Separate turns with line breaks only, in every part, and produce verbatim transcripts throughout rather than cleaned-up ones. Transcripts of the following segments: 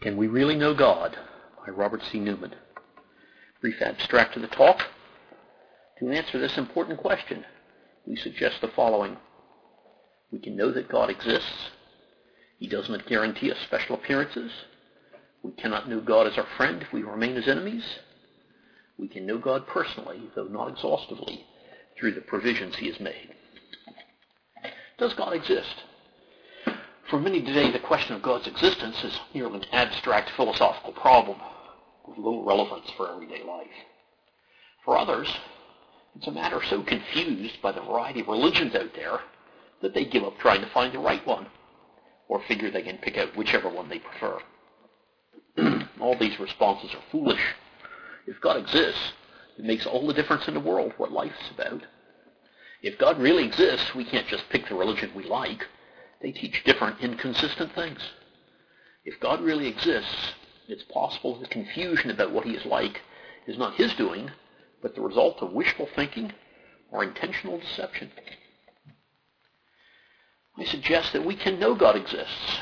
Can We Really Know God? By Robert C. Newman. Brief abstract to the talk. To answer this important question, we suggest the following. We can know that God exists. He does not guarantee us special appearances. We cannot know God as our friend if we remain his enemies. We can know God personally, though not exhaustively, through the provisions he has made. Does God exist? For many today, the question of God's existence is merely an abstract philosophical problem with little relevance for everyday life. For others, it's a matter so confused by the variety of religions out there that they give up trying to find the right one, or figure they can pick out whichever one they prefer. All these responses are foolish. If God exists, it makes all the difference in the world what life is about. If God really exists, we can't just pick the religion we like. They teach different, inconsistent things. If God really exists, it's possible the confusion about what he is like is not his doing, but the result of wishful thinking or intentional deception. I suggest that we can know God exists.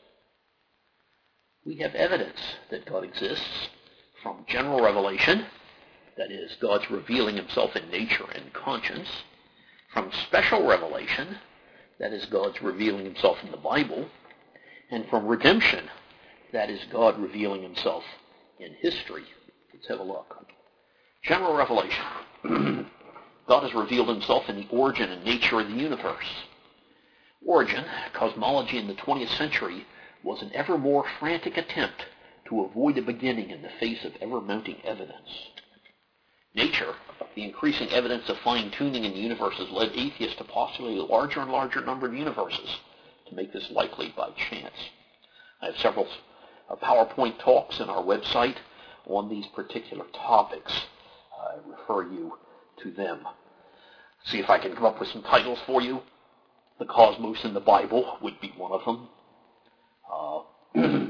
We have evidence that God exists from general revelation, that is, God's revealing himself in nature and conscience, from special revelation, that is, God's revealing himself in the Bible, and from redemption, that is, God revealing himself in history. Let's have a look. General revelation. God has revealed himself in the origin and nature of the universe. Origin, cosmology in the twentieth century, was an ever more frantic attempt to avoid a beginning in the face of ever-mounting evidence. Nature, the increasing evidence of fine-tuning in the universe, has led atheists to postulate a larger and larger number of universes to make this likely by chance. I have several uh, PowerPoint talks on our website on these particular topics. I refer you to them. See if I can come up with some titles for you. The Cosmos in the Bible would be one of them. Uh,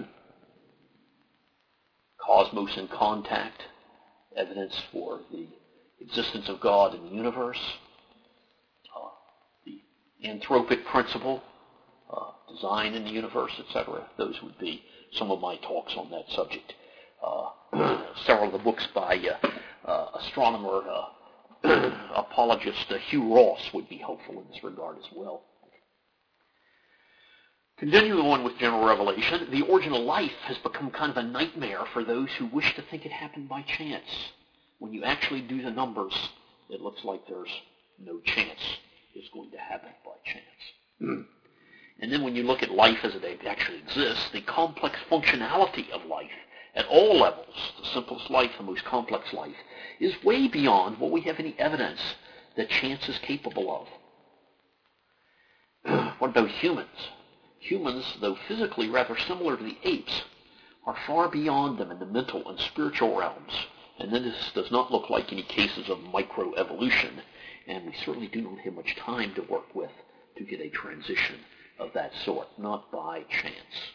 Cosmos in Contact, evidence for the existence of God in the universe. Uh, the Anthropic Principle, uh, design in the universe, et cetera. Those would be some of my talks on that subject. Uh, several of the books by uh, uh, astronomer, uh, apologist uh, Hugh Ross would be helpful in this regard as well. Continuing on with general revelation, the origin of life has become kind of a nightmare for those who wish to think it happened by chance. When you actually do the numbers, it looks like there's no chance it's going to happen by chance. Mm. And then when you look at life as it actually exists, the complex functionality of life at all levels, the simplest life, the most complex life, is way beyond what we have any evidence that chance is capable of. What about humans? Humans, though physically rather similar to the apes, are far beyond them in the mental and spiritual realms, and then this does not look like any cases of microevolution, and we certainly do not have much time to work with to get a transition of that sort, not by chance.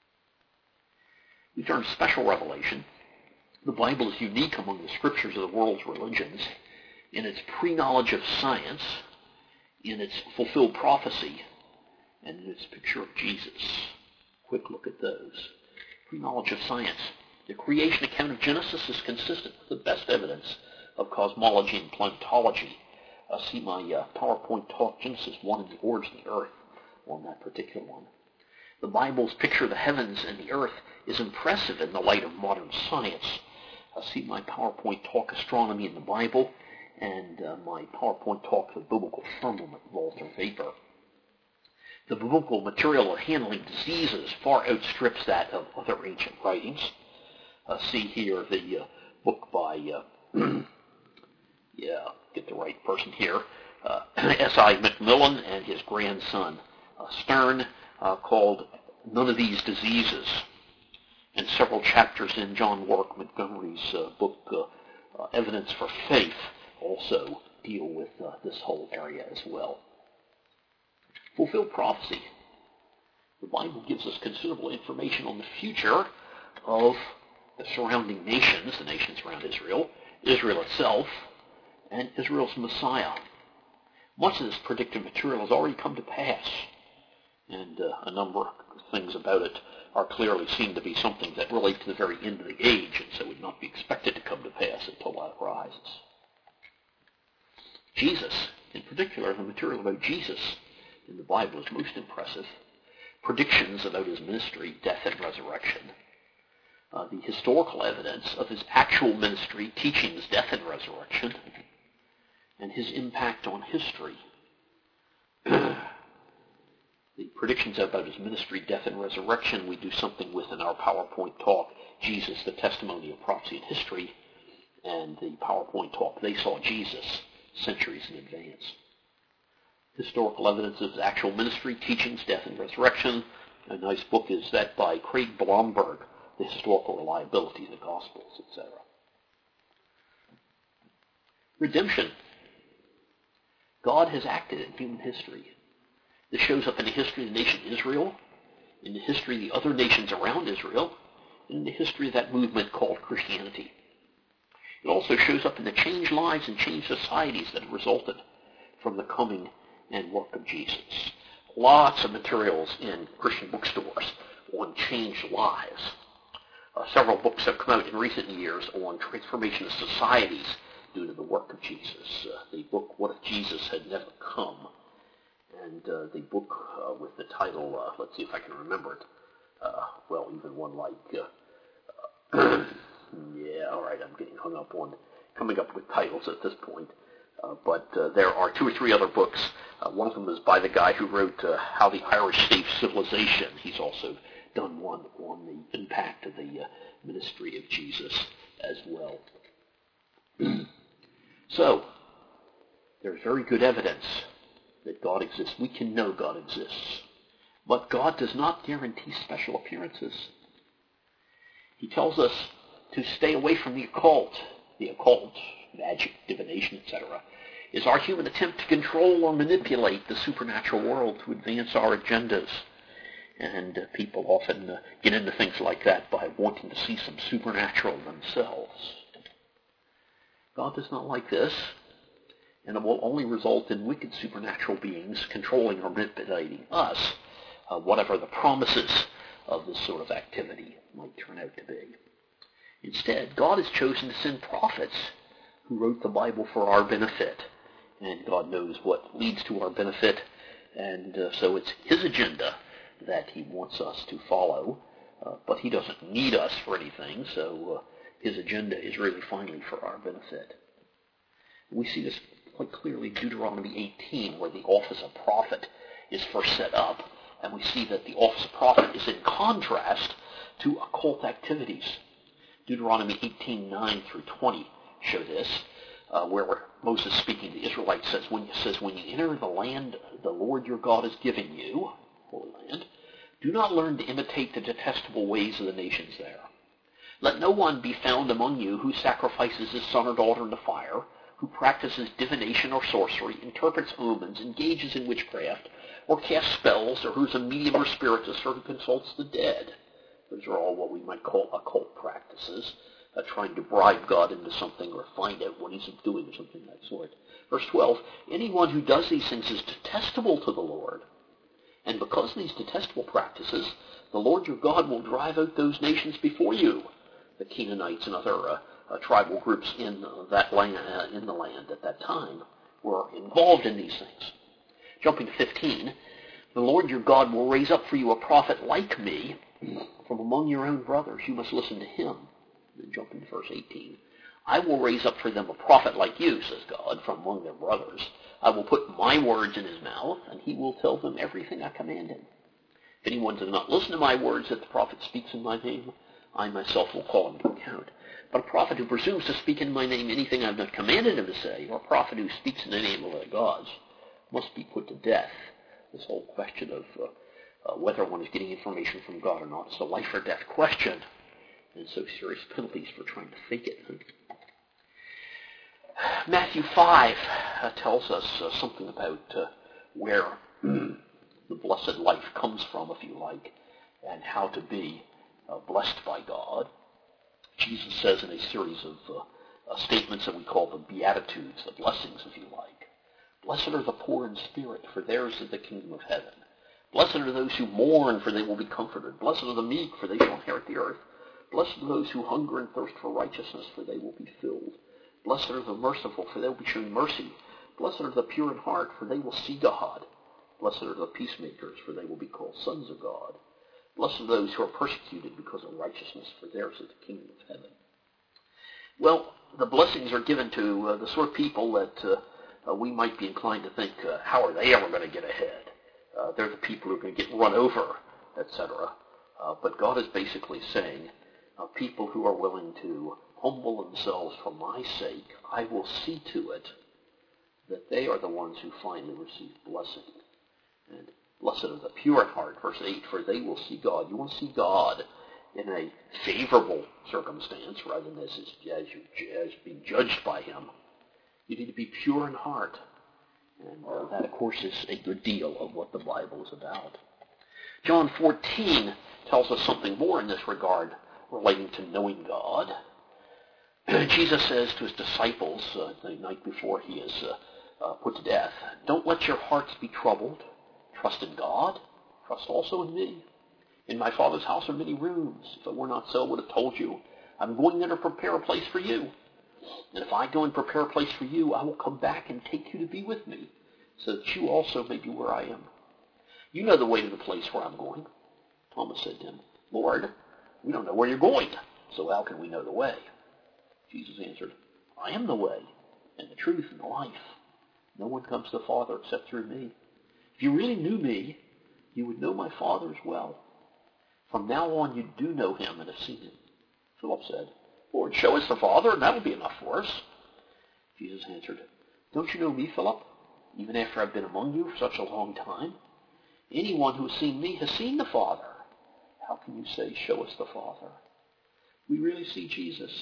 We turn to special revelation. The Bible is unique among the scriptures of the world's religions in its pre-knowledge of science, in its fulfilled prophecy, and in its picture of Jesus. Quick look at those. Pre-knowledge of science. The creation account of Genesis is consistent with the best evidence of cosmology and planetology. Uh, see my uh, PowerPoint talk, Genesis one and the origin of the earth, on that particular one. The Bible's picture of the heavens and the earth is impressive in the light of modern science. Uh, see my PowerPoint talk, Astronomy in the Bible, and uh, my PowerPoint talk, The Biblical Firmament, Walter Vapor. The biblical material of handling diseases far outstrips that of other ancient writings. Uh, see here the uh, book by, uh, yeah, get the right person here, uh, S I McMillan and his grandson uh, Stern, uh, called None of These Diseases, and several chapters in John Warwick Montgomery's uh, book, uh, uh, Evidence for Faith, also deal with uh, this whole area as well. Fulfilled prophecy. The Bible gives us considerable information on the future of the surrounding nations, the nations around Israel, Israel itself, and Israel's Messiah. Much of this predictive material has already come to pass, and uh, a number of things about it are clearly seen to be something that relate to the very end of the age, and so would not be expected to come to pass until that arises. Jesus, in particular, the material about Jesus in the Bible is most impressive. Predictions about his ministry, death, and resurrection. Uh, the historical evidence of his actual ministry, teachings, death, and resurrection, and his impact on history. The predictions about his ministry, death, and resurrection we do something with in our PowerPoint talk, Jesus, the Testimony of Prophecy and History, and the PowerPoint talk, They Saw Jesus, Centuries in Advance. Historical evidence of his actual ministry, teachings, death, and resurrection. A nice book is that by Craig Blomberg, The Historical Reliability of the Gospels, et cetera. Redemption. God has acted in human history. This shows up in the history of the nation Israel, in the history of the other nations around Israel, and in the history of that movement called Christianity. It also shows up in the changed lives and changed societies that have resulted from the coming and work of Jesus. Lots of materials in Christian bookstores on changed lives. Uh, several books have come out in recent years on transformation of societies due to the work of Jesus. Uh, the book, What If Jesus Had Never Come? And uh, the book uh, with the title, uh, let's see if I can remember it. Uh, well, even one like, uh, uh, yeah, all right, I'm getting hung up on coming up with titles at this point. Uh, but uh, there are two or three other books. Uh, one of them is by the guy who wrote uh, How the Irish Saved Civilization. He's also done one on the impact of the uh, ministry of Jesus as well. So, there's very good evidence that God exists. We can know God exists. But God does not guarantee special appearances. He tells us to stay away from the occult. The occult, magic, divination, et cetera, is our human attempt to control or manipulate the supernatural world to advance our agendas. And uh, people often uh, get into things like that by wanting to see some supernatural themselves. God does not like this, and it will only result in wicked supernatural beings controlling or manipulating us, uh, whatever the promises of this sort of activity might turn out to be. Instead, God has chosen to send prophets who wrote the Bible for our benefit, and God knows what leads to our benefit, and uh, so it's his agenda that he wants us to follow, uh, but he doesn't need us for anything, so uh, his agenda is really finally for our benefit. We see this quite clearly in Deuteronomy eighteen, where the office of prophet is first set up, and we see that the office of prophet is in contrast to occult activities. Deuteronomy eighteen, nine through twenty show this, uh, where Moses speaking to the Israelites says, when, says, when you enter the land the Lord your God is giving you, Holy Land, do not learn to imitate the detestable ways of the nations there. Let no one be found among you who sacrifices his son or daughter in the fire, who practices divination or sorcery, interprets omens, engages in witchcraft, or casts spells, or who's a medium or spiritist, or who consults the dead. Those are all what we might call occult practices, uh, trying to bribe God into something or find out what he's doing or something of that sort. Verse twelve, anyone who does these things is detestable to the Lord. And because of these detestable practices, the Lord your God will drive out those nations before you, the Canaanites and other uh, uh, tribal groups in uh, that land, uh, in the land at that time were involved in these things. Jumping to fifteen, the Lord your God will raise up for you a prophet like me from among your own brothers. You must listen to him. Then jumping to verse eighteen, I will raise up for them a prophet like you, says God, from among their brothers. I will put my words in his mouth, and he will tell them everything I command him. If anyone does not listen to my words that the prophet speaks in my name, I myself will call him to account. But a prophet who presumes to speak in my name anything I have not commanded him to say, or a prophet who speaks in the name of other gods, must be put to death. This whole question of uh, uh, whether one is getting information from God or not is a life or death question, and so serious penalties for trying to fake it. Matthew five uh, tells us uh, something about uh, where the blessed life comes from, if you like, and how to be uh, blessed by God. Jesus says in a series of uh, uh, statements that we call the Beatitudes, the blessings, if you like, blessed are the poor in spirit, for theirs is the kingdom of heaven. Blessed are those who mourn, for they will be comforted. Blessed are the meek, for they shall inherit the earth. Blessed are those who hunger and thirst for righteousness, for they will be filled. Blessed are the merciful, for they will be shown mercy. Blessed are the pure in heart, for they will see God. Blessed are the peacemakers, for they will be called sons of God. Blessed are those who are persecuted because of righteousness, for theirs is the kingdom of heaven. Well, the blessings are given to uh, the sort of people that uh, uh, we might be inclined to think, uh, how are they ever going to get ahead? Uh, they're the people who are going to get run over, et cetera. Uh, but God is basically saying, uh, people who are willing to humble themselves for my sake, I will see to it that they are the ones who finally receive blessing. And blessed are the pure in heart, verse eight, for they will see God. You want to see God in a favorable circumstance rather than as, as, you, as being judged by him. You need to be pure in heart. And uh, that, of course, is a good deal of what the Bible is about. John fourteen tells us something more in this regard relating to knowing God. Jesus says to his disciples uh, the night before he is uh, uh, put to death, don't let your hearts be troubled. Trust in God. Trust also in me. In my Father's house are many rooms. If it were not so, I would have told you. I'm going there to prepare a place for you. And if I go and prepare a place for you, I will come back and take you to be with me, so that you also may be where I am. You know the way to the place where I'm going. Thomas said to him, Lord, we don't know where you're going, so how can we know the way? Jesus answered, I am the way, and the truth, and the life. No one comes to the Father except through me. If you really knew me, you would know my Father as well. From now on, you do know him and have seen him. Philip said, Lord, show us the Father, and that will be enough for us. Jesus answered, don't you know me, Philip, even after I've been among you for such a long time? Anyone who has seen me has seen the Father. How can you say, show us the Father? We really see Jesus.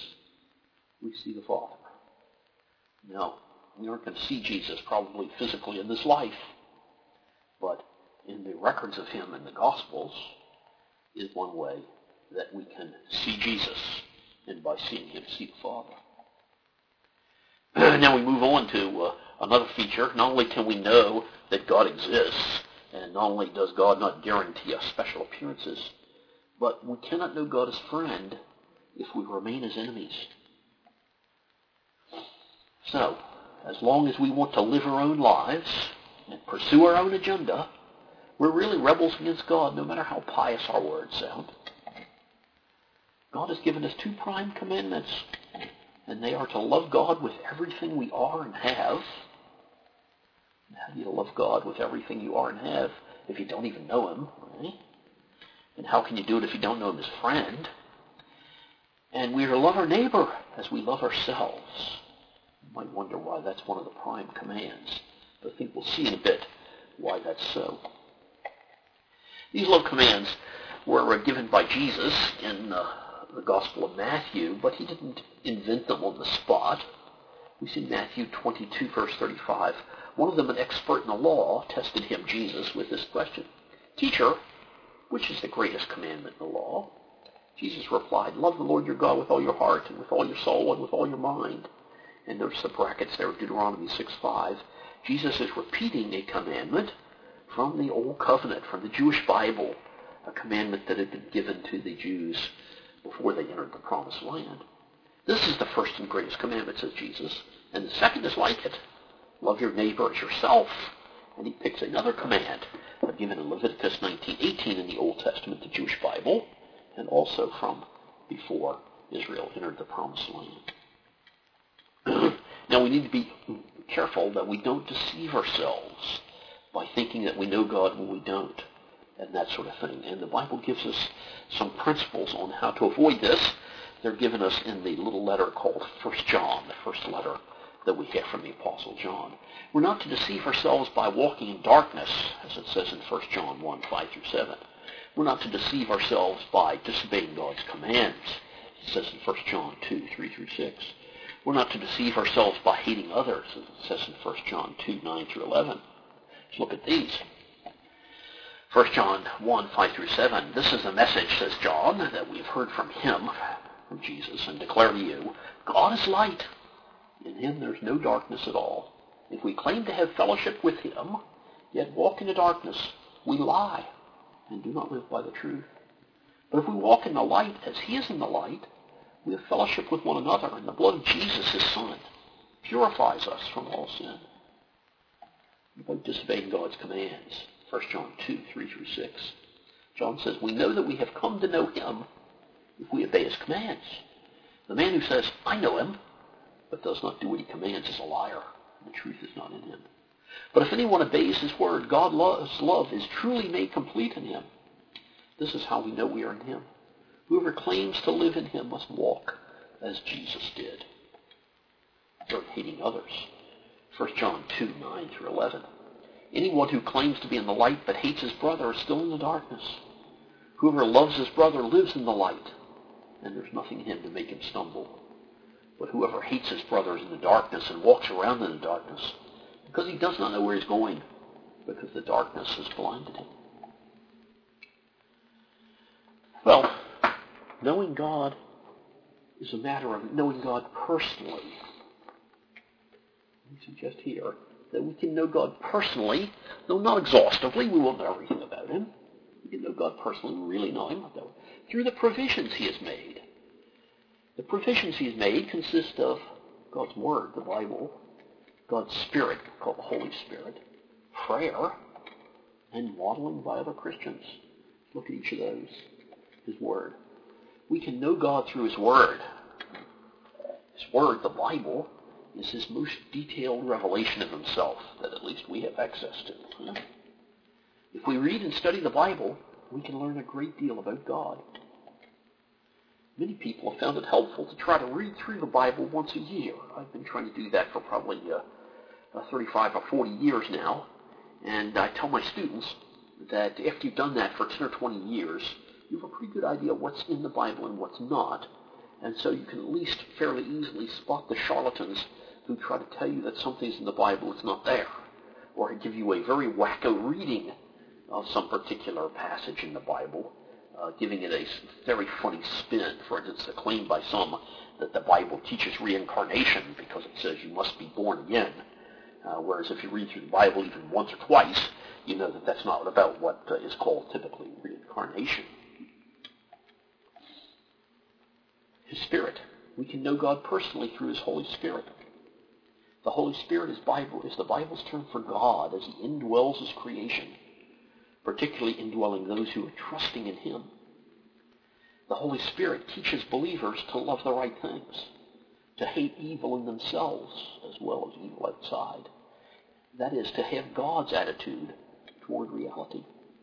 We see the Father. No, we aren't going to see Jesus probably physically in this life, but in the records of him in the Gospels is one way that we can see Jesus, and by seeing him, see the Father. Now we move on to uh, another feature. Not only can we know that God exists, and not only does God not guarantee us special appearances, but we cannot know God as friend if we remain as enemies. So, as long as we want to live our own lives and pursue our own agenda, we're really rebels against God, no matter how pious our words sound. God has given us two prime commandments, and they are to love God with everything we are and have. How do you love God with everything you are and have if you don't even know him? Right? And how can you do it if you don't know him as friend? And we are to love our neighbor as we love ourselves. You might wonder why that's one of the prime commands, but I think we'll see in a bit why that's so. These love commands were given by Jesus in uh, the Gospel of Matthew, but he didn't invent them on the spot. We see Matthew twenty-two, verse thirty-five. One of them, an expert in the law, tested him, Jesus, with this question. Teacher, which is the greatest commandment in the law? Jesus replied, love the Lord your God with all your heart and with all your soul and with all your mind. And notice the brackets there of Deuteronomy six five. Jesus is repeating a commandment from the Old Covenant, from the Jewish Bible, a commandment that had been given to the Jews before they entered the Promised Land. This is the first and greatest commandment, says Jesus, and the second is like it. Love your neighbor as yourself. And he picks another command given in Leviticus nineteen eighteen in the Old Testament, the Jewish Bible, and also from before Israel entered the Promised Land. Now we need to be careful that we don't deceive ourselves by thinking that we know God when we don't, and that sort of thing. And the Bible gives us some principles on how to avoid this. They're given us in the little letter called First John, the first letter that we have from the Apostle John. We're not to deceive ourselves by walking in darkness, as it says in First John one, five through seven. We're not to deceive ourselves by disobeying God's commands, it says in First John two, three through six. We're not to deceive ourselves by hating others, as it says in First John two, nine through eleven. Let's look at these. First John one, five through seven. This is the message, says John, that we've heard from him, from Jesus, and declare to you, God is light. In him there's no darkness at all. If we claim to have fellowship with him, yet walk in the darkness, we lie and do not live by the truth. But if we walk in the light as he is in the light, we have fellowship with one another, and the blood of Jesus, his Son, purifies us from all sin. About disobeying God's commands, First John two, three through six. John says, we know that we have come to know him if we obey his commands. The man who says, I know him, but does not do what he commands is a liar. The truth is not in him. But if anyone obeys his word, God's love is truly made complete in him. This is how we know we are in him. Whoever claims to live in him must walk as Jesus did. Third, hating others. First John two, nine through eleven. Anyone who claims to be in the light but hates his brother is still in the darkness. Whoever loves his brother lives in the light, and there's nothing in him to make him stumble. But whoever hates his brother is in the darkness and walks around in the darkness, because he does not know where he's going, because the darkness has blinded him. Well, knowing God is a matter of knowing God personally. I suggest here that we can know God personally, though not exhaustively. We won't know everything about him. We can know God personally, we really know him, though, through the provisions he has made. The provisions he has made consist of God's Word, the Bible, God's Spirit, called the Holy Spirit, prayer, and modeling by other Christians. Look at each of those. His Word. We can know God through his Word. His Word, the Bible, is his most detailed revelation of himself that at least we have access to. If we read and study the Bible, we can learn a great deal about God. Many people have found it helpful to try to read through the Bible once a year. I've been trying to do that for probably uh, thirty-five or forty years now. And I tell my students that after you've done that for ten or twenty years, you have a pretty good idea what's in the Bible and what's not. And so you can at least fairly easily spot the charlatans who try to tell you that something's in the Bible that's not there, or give you a very wacko reading of some particular passage in the Bible, uh, giving it a very funny spin. For instance, a claim by some that the Bible teaches reincarnation because it says you must be born again, uh, whereas if you read through the Bible even once or twice, you know that that's not about what uh, is called typically reincarnation. His Spirit. We can know God personally through his Holy Spirit. The Holy Spirit is Bible is the Bible's term for God as he indwells his creation, particularly indwelling those who are trusting in him. The Holy Spirit teaches believers to love the right things, to hate evil in themselves as well as evil outside. That is, to have God's attitude toward reality.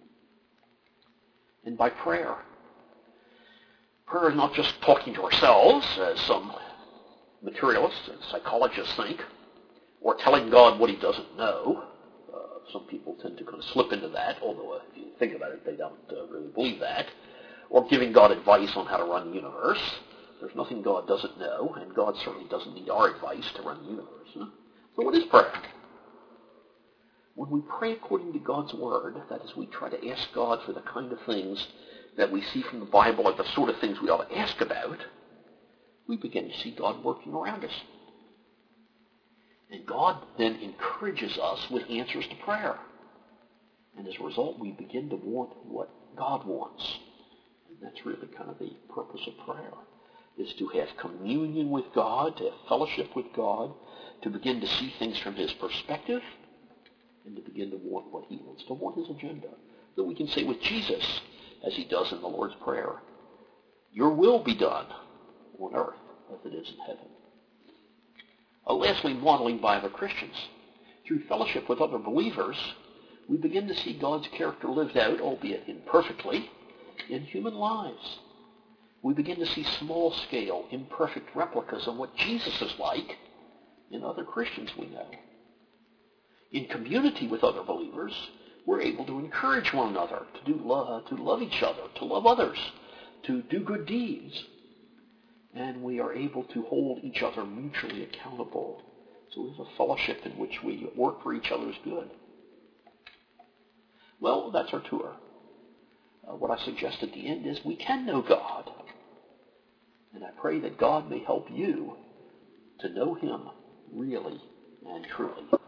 And by prayer. Prayer is not just talking to ourselves, as some materialists and psychologists think, or telling God what he doesn't know. Uh, some people tend to kind of slip into that, although uh, if you think about it, they don't uh, really believe that. Or giving God advice on how to run the universe. There's nothing God doesn't know, and God certainly doesn't need our advice to run the universe. Huh? So what is prayer? When we pray according to God's Word, that is, we try to ask God for the kind of things that we see from the Bible are the sort of things we ought to ask about, we begin to see God working around us. And God then encourages us with answers to prayer. And as a result, we begin to want what God wants. And that's really kind of the purpose of prayer, is to have communion with God, to have fellowship with God, to begin to see things from his perspective, and to begin to want what he wants, to want his agenda. That we can say with Jesus, as he does in the Lord's Prayer, your will be done on earth as it is in heaven. Uh, lastly, modeling by other Christians. Through fellowship with other believers, we begin to see God's character lived out, albeit imperfectly, in human lives. We begin to see small-scale, imperfect replicas of what Jesus is like in other Christians we know. In community with other believers, we're able to encourage one another to do lo- to love each other, to love others, to do good deeds. And we are able to hold each other mutually accountable. So we have a fellowship in which we work for each other's good. Well, that's our tour. Uh, what I suggest at the end is we can know God. And I pray that God may help you to know him really and truly.